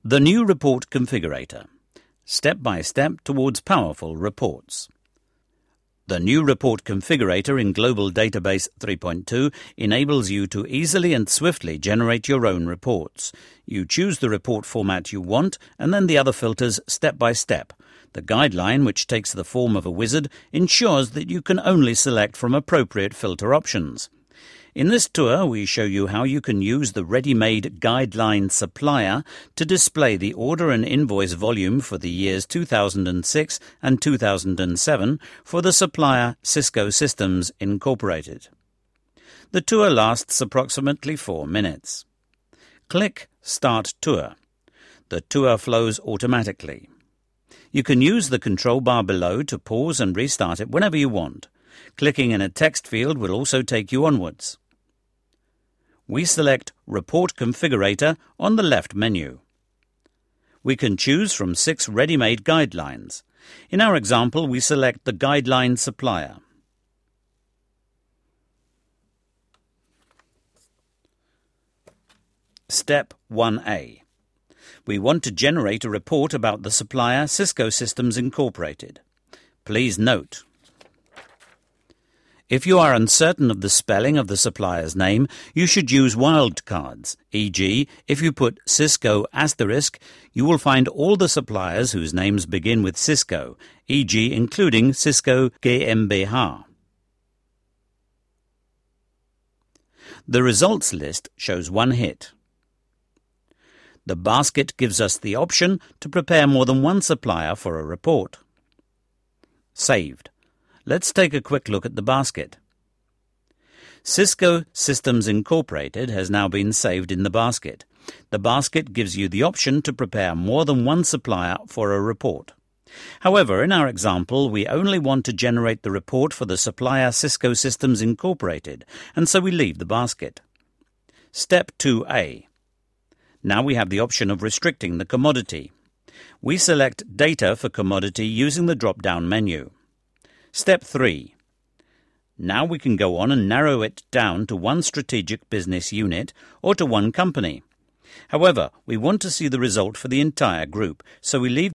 The new report configurator. Step by step towards powerful reports. The new report configurator in Global Database 3.2 enables you to easily and swiftly generate your own reports. You choose the report format you want and then the other filters step by step. The guideline, which takes the form of a wizard, ensures that you can only select from appropriate filter options. In this tour, we show you how you can use the ready-made Guideline Supplier to display the order and invoice volume for the years 2006 and 2007 for the supplier Cisco Systems Incorporated. The tour lasts approximately 4 minutes. Click Start Tour. The tour flows automatically. You can use the control bar below to pause and restart it whenever you want. Clicking in a text field will also take you onwards. We select Report Configurator on the left menu. We can choose from 6 ready-made guidelines. In our example, we select the Guideline Supplier. Step 1A. We want to generate a report about the supplier Cisco Systems Incorporated. Please note, if you are uncertain of the spelling of the supplier's name, you should use wildcards, e.g., if you put Cisco *, you will find all the suppliers whose names begin with Cisco, e.g., including Cisco GmbH. The results list shows 1 hit. The basket gives us the option to prepare more than one supplier for a report. Saved. Let's take a quick look at the basket. Cisco Systems Incorporated has now been saved in the basket. The basket gives you the option to prepare more than one supplier for a report. However, in our example, we only want to generate the report for the supplier Cisco Systems Incorporated, and so we leave the basket. Step 2A. Now we have the option of restricting the commodity. We select Data for commodity using the drop-down menu. Step 3. Now we can go on and narrow it down to one strategic business unit or to one company. However, we want to see the result for the entire group, so we leave